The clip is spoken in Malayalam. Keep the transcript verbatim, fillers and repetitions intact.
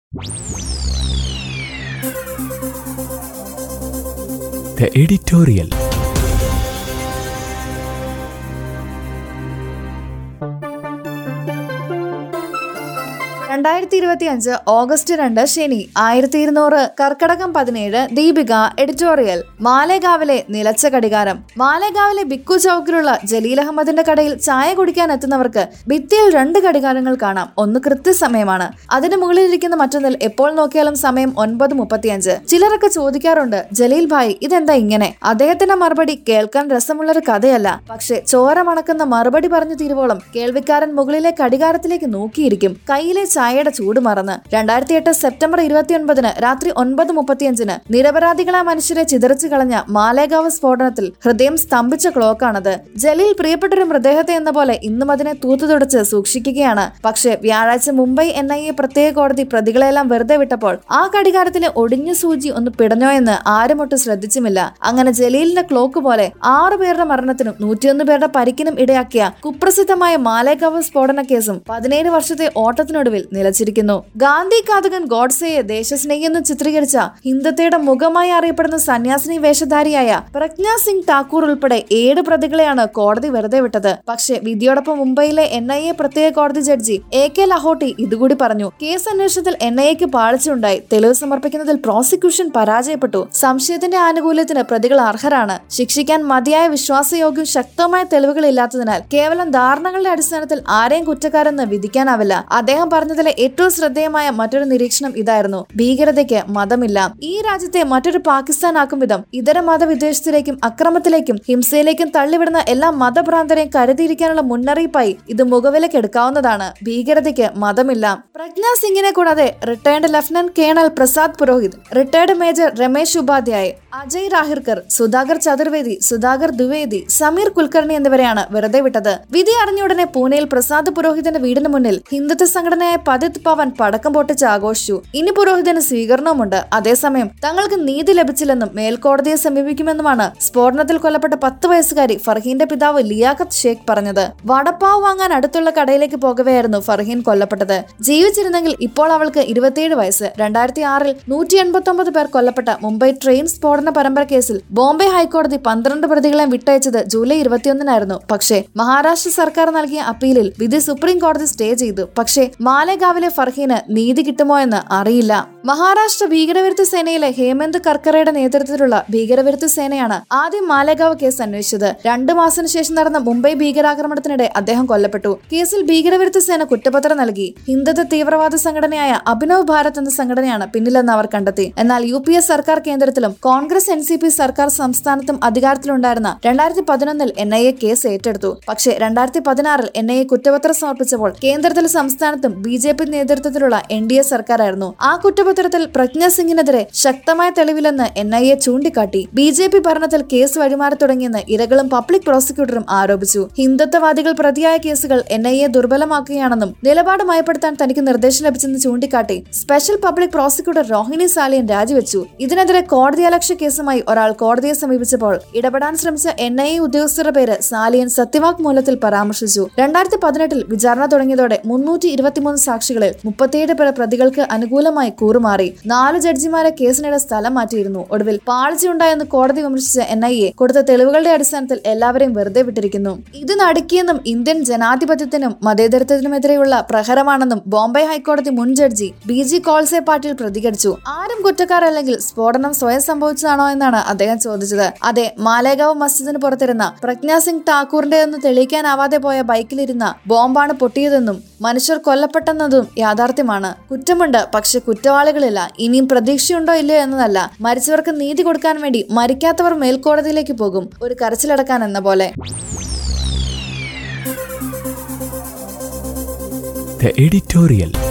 The editorial. രണ്ടായിരത്തി ഇരുപത്തി അഞ്ച് ഓഗസ്റ്റ് രണ്ട് ശനി ആയിരത്തി ഇരുന്നൂറ് കർക്കടകം പതിനേഴ് ദീപിക എഡിറ്റോറിയൽ. മാലേഗാവിലെ നിലച്ച കടികാരം. മാലേഗാവിലെ ബിക്കു ചൌക്കിലുള്ള ജലീൽ അഹമ്മദിന്റെ കടയിൽ ചായ കുടിക്കാൻ എത്തുന്നവർക്ക് ഭിത്തിയിൽ രണ്ട് ഘടികാരങ്ങൾ കാണാം. ഒന്ന് കൃത്യസമയമാണ്, അതിന് മുകളിലിരിക്കുന്ന മറ്റൊന്നിൽ എപ്പോൾ നോക്കിയാലും സമയം ഒൻപത് മുപ്പത്തിയഞ്ച്. ചിലരൊക്കെ ചോദിക്കാറുണ്ട്, ജലീൽ ഭായ് ഇതെന്താ ഇങ്ങനെ? അദ്ദേഹത്തിന്റെ മറുപടി കേൾക്കാൻ രസമുള്ളൊരു കഥയല്ല, പക്ഷെ ചോര മണക്കുന്ന മറുപടി പറഞ്ഞു തീരുവോളം കേൾവിക്കാരൻ മുകളിലെ കടികാരത്തിലേക്ക് നോക്കിയിരിക്കും, കയ്യിലെ ചായയുടെ ചൂട് മറന്ന്. രണ്ടായിരത്തി എട്ട് സെപ്റ്റംബർ ഇരുപത്തിയൊൻപതിന് രാത്രി ഒൻപത് മുപ്പത്തിയഞ്ചിന് നിരപരാധികളായ മനുഷ്യരെ ചിതറിച്ചു കളഞ്ഞ മാലേഗാവ് സ്ഫോടനത്തിൽ ഹൃദയം സ്തംഭിച്ച ക്ലോക്കാണത്. ജലീൽ പ്രിയപ്പെട്ടൊരു മൃതദേഹത്തെ എന്ന പോലെ ഇന്നും അതിനെ തൂത്തുതുടച്ച് സൂക്ഷിക്കുകയാണ്. പക്ഷേ വ്യാഴാഴ്ച മുംബൈ എൻ ഐ എ പ്രത്യേക കോടതി പ്രതികളെല്ലാം വെറുതെ വിട്ടപ്പോൾ ആ കടികാരത്തിലെ ഒടിഞ്ഞ സൂചി ഒന്ന് പിടഞ്ഞോ എന്ന് ആരുമൊട്ട് ശ്രദ്ധിച്ചുമില്ല. അങ്ങനെ ജലീലിന്റെ ക്ലോക്ക് പോലെ ആറു പേരുടെ മരണത്തിനും നൂറ്റിയൊന്ന് പേരുടെ പരിക്കിനും ഇടയാക്കിയ കുപ്രസിദ്ധമായ മാലേഗാവ് സ്ഫോടന കേസും പതിനേഴ് വർഷത്തെ ഓട്ടത്തിനൊടുവിൽ നിലച്ചിരിക്കുന്നു. ഗാന്ധി ഘാതകൻ ഗോഡ്സെയെ ദേശസ്നേഹിയെന്ന് ചിത്രീകരിച്ച ഹിന്ദുത്വയുടെ മുഖമായി അറിയപ്പെടുന്ന സന്യാസിനി വേഷധാരിയായ പ്രജ്ഞാ സിംഗ് താക്കൂർ ഉൾപ്പെടെ ഏഴ് പ്രതികളെയാണ് കോടതി വെറുതെ വിട്ടത്. പക്ഷേ വിധിയോടൊപ്പം മുംബൈയിലെ എൻ ഐ എ പ്രത്യേക കോടതി ജഡ്ജി എ കെ ലഹോട്ടി ഇതുകൂടി പറഞ്ഞു. കേസ് അന്വേഷണത്തിൽ എൻ ഐ എക്ക് പാളിച്ചുണ്ടായി, തെളിവ് സമർപ്പിക്കുന്നതിൽ പ്രോസിക്യൂഷൻ പരാജയപ്പെട്ടു, സംശയത്തിന്റെ ആനുകൂല്യത്തിന് പ്രതികൾ അർഹരാണ്, ശിക്ഷിക്കാൻ മതിയായ വിശ്വാസയോഗ്യവും ശക്തമായ തെളിവുകൾ ഇല്ലാത്തതിനാൽ കേവലം ധാരണകളുടെ അടിസ്ഥാനത്തിൽ ആരെയും കുറ്റക്കാരെന്ന് വിധിക്കാനാവില്ല. അദ്ദേഹം പറഞ്ഞതിലെ ഏറ്റവും ശ്രദ്ധേയമായ മറ്റൊരു നിരീക്ഷണം ഇതായിരുന്നു: ഭീകരതയ്ക്ക് മതമില്ല. ഈ രാജ്യത്തെ മറ്റൊരു പാകിസ്ഥാൻ ആക്കും വിധം ഇതര മതവിദ്വേഷത്തിലേക്കും അക്രമത്തിലേക്കും ഹിംസയിലേക്കും തള്ളിവിടുന്ന എല്ലാ മതഭ്രാന്തരെയും കരുതിയിരിക്കാനുള്ള മുന്നറിയിപ്പായി ഇത് മുഖവിലക്കെടുക്കാവുന്നതാണ്. ഭീകരതയ്ക്ക് മതമില്ല. പ്രജ്ഞാ സിംഗിനെ കൂടാതെ retired lieutenant colonel Prasad Purohit, retired major Ramesh Upadhyay, Ajay Rahirkar, Sudhakar Chaturvedi, Sudhakar Dwivedi, Samir Kulkarni എന്നിവരെയാണ് വെറുതെ വിട്ടത്. വിധി അറിഞ്ഞ ഉടനെ പൂനെയിൽ പ്രസാദ് പുരോഹിതന്റെ വീടിന് മുന്നിൽ ഹിന്ദുത്വ സംഘടനയായ പതിത് പവൻ പടക്കം പൊട്ടിച്ച് ആഘോഷിച്ചു. ഇനി പുരോഹിതന് സ്വീകരണവുമുണ്ട്. അതേസമയം തങ്ങൾക്ക് നീതി ലഭിച്ചില്ലെന്നും മേൽക്കോടതിയെ സമീപിക്കുമെന്നുമാണ് സ്ഫോടനത്തിൽ കൊല്ലപ്പെട്ട പത്ത് വയസ്സുകാരി ഫർഹീന്റെ പിതാവ് ലിയാഖത്ത് ഷേഖ് പറഞ്ഞത്. വടപ്പാവ് വാങ്ങാൻ അടുത്തുള്ള കടയിലേക്ക് പോകവെയായിരുന്നു ഫർഹീൻ കൊല്ലപ്പെട്ടത്. ജീവിച്ചിരുന്നെങ്കിൽ ഇപ്പോൾ അവൾക്ക് ഇരുപത്തിയേഴ് വയസ്സ്. രണ്ടായിരത്തി ആറിൽ നൂറ്റി എൺപത്തി ഒമ്പത് പേർ കൊല്ലപ്പെട്ട മുംബൈ ട്രെയിൻ സ്ഫോടന പരമ്പര കേസിൽ ബോംബെ ഹൈക്കോടതി പന്ത്രണ്ട് പ്രതികളെ വിട്ടയച്ചത് ജൂലൈ ഇരുപത്തിയൊന്നിനായിരുന്നു. പക്ഷേ മഹാരാഷ്ട്ര സർക്കാർ നൽകിയ അപ്പീലിൽ വിധി സുപ്രീം കോടതി സ്റ്റേ ചെയ്തു. പക്ഷേ മാലേഗാവിലെ ഫർഹീന് നീതി കിട്ടുമോ എന്ന് അറിയില്ല. മഹാരാഷ്ട്ര ഭീകരവിരുദ്ധ സേനയിലെ ഹേമന്ത് കർക്കറയുടെ നേതൃത്വത്തിലുള്ള ഭീകരവിരുദ്ധ സേനയാണ് ആദ്യം മാലേഗാവ് കേസ് അന്വേഷിച്ചത്. രണ്ടു മാസത്തിനു ശേഷം നടന്ന മുംബൈ ഭീകരാക്രമണത്തിനിടെ അദ്ദേഹം കൊല്ലപ്പെട്ടു. കേസിൽ ഭീകരവിരുദ്ധ സേന കുറ്റപത്രം നൽകി. ഹിന്ദുത്വ തീവ്രവാദ സംഘടനയായ അഭിനവ് ഭാരത് എന്ന സംഘടനയാണ് പിന്നിലെന്ന് അവർ കണ്ടെത്തി. എന്നാൽ യു പി എ സർക്കാർ കേന്ദ്രത്തിലും കോൺഗ്രസ് എൻ സി പി സർക്കാർ സംസ്ഥാനത്തും അധികാരത്തിലുണ്ടായിരുന്ന രണ്ടായിരത്തി പതിനൊന്നിൽ എൻ ഐ എ കേസ് ഏറ്റെടുത്തു. പക്ഷേ രണ്ടായിരത്തി പതിനാറിൽ എൻ ഐ എ കുറ്റപത്രം സമർപ്പിച്ചപ്പോൾ കേന്ദ്രത്തിൽ സംസ്ഥാനത്തും ബി ജെ പി നേതൃത്വത്തിലുള്ള എൻ ഡി എ സർക്കാരായിരുന്നു. ആ കുറ്റപത്രത്തിൽ പ്രജ്ഞാ സിംഗിനെതിരെ ശക്തമായ തെളിവില്ലെന്ന് എൻ ഐ എ ചൂണ്ടിക്കാട്ടി. ബി ജെ പി ഭരണത്തിൽ കേസ് വഴിമാറി തുടങ്ങിയെന്ന് ഇരകളും പബ്ലിക് പ്രോസിക്യൂട്ടറും ആരോപിച്ചു. ഹിന്ദുത്വവാദികൾ പ്രതിയായ കേസുകൾ എൻ ഐ എ ദുർബലമാക്കുകയാണെന്നും നിലപാട് മയപ്പെടുത്താൻ തനിക്ക് നിർദ്ദേശം ലഭിച്ചെന്ന് ചൂണ്ടിക്കാട്ടി special public prosecutor Rohini Salian രാജിവെച്ചു. ഇതിനെതിരെ കോടതിയലക്ഷ്യ കേസുമായി ഒരാൾ കോടതിയെ സമീപിച്ചപ്പോൾ ഇടപെടാൻ ശ്രമിച്ച എൻ ഐ എ ഉദ്യോഗസ്ഥരുടെ പേര് സാലിയൻ സത്യവാങ്മൂലത്തിൽ പരാമർശിച്ചു. രണ്ടായിരത്തി പതിനെട്ടിൽ വിചാരണ തുടങ്ങിയതോടെ മുന്നൂറ്റി ഇരുപത്തിമൂന്ന് സാക്ഷികളിൽ മുപ്പത്തിയേഴ് പേർ പ്രതികൾക്ക് അനുകൂലമായി കൂറുമാറി. നാല് ജഡ്ജിമാരെ കേസിനിടെ സ്ഥലം മാറ്റിയിരുന്നു. ഒടുവിൽ പാളിച്ചയുണ്ടായെന്ന് കോടതി വിമർശിച്ച എൻ ഐ എ കൊടുത്ത തെളിവുകളുടെ അടിസ്ഥാനത്തിൽ എല്ലാവരെയും വെറുതെ വിട്ടിരിക്കുന്നു. ഇത് നടുക്കിയെന്നും ഇന്ത്യൻ ജനാധിപത്യത്തിനും മതേതരത്വത്തിനുമെതിരെയുള്ള പ്രഹരമാണെന്നും ബോംബെ ഹൈക്കോടതി മുൻ judge B G Kolse Patil പ്രതികരിച്ചു. ആരും കുറ്റക്കാരല്ലെങ്കിൽ സ്ഫോടനം സ്വയം സംഭവിച്ചതാണോ എന്നാണ് അദ്ദേഹം ചോദിച്ചത്. അതെ, മാലേഗാവ് മസ്ജിദിന് പുറത്തിരുന്ന പ്രജ്ഞാ സിംഗ് താക്കൂറിന്റെതെന്ന് തെളിയിക്കാനാവാതെ പോയ ബൈക്കിലിരുന്ന ബോംബാണ് പൊട്ടിയതെന്നും മനുഷ്യർ കൊല്ലപ്പെട്ടെന്നതും യാഥാർത്ഥ്യമാണ്. കുറ്റമുണ്ട്, പക്ഷെ കുറ്റവാളികളില്ല. ഇനിയും പ്രതീക്ഷയുണ്ടോ ഇല്ലയോ എന്നതല്ല, മരിച്ചവർക്ക് നീതി കൊടുക്കാൻ വേണ്ടി മരിക്കാത്തവർ മേൽക്കോടതിയിലേക്ക് പോകും, ഒരു കരച്ചിലടക്കാൻ എന്ന പോലെ. The editorial.